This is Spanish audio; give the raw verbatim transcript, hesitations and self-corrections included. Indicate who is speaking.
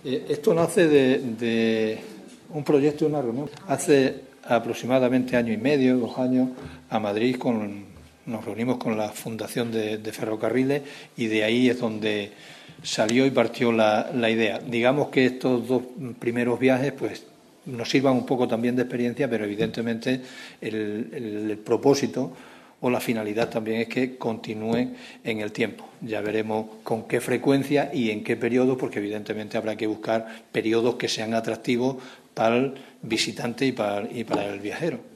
Speaker 1: Eh, esto nace de, de un proyecto, de una reunión. Hace aproximadamente año y medio, dos años, a Madrid con, nos reunimos con la Fundación de, de Ferrocarriles y de ahí es donde salió y partió la, la idea. Digamos que estos dos primeros viajes pues nos sirvan un poco también de experiencia, pero evidentemente el, el, el propósito o la finalidad también es que continúen en el tiempo. Ya veremos con qué frecuencia y en qué periodo, porque evidentemente habrá que buscar periodos que sean atractivos para el visitante y para, y para el viajero.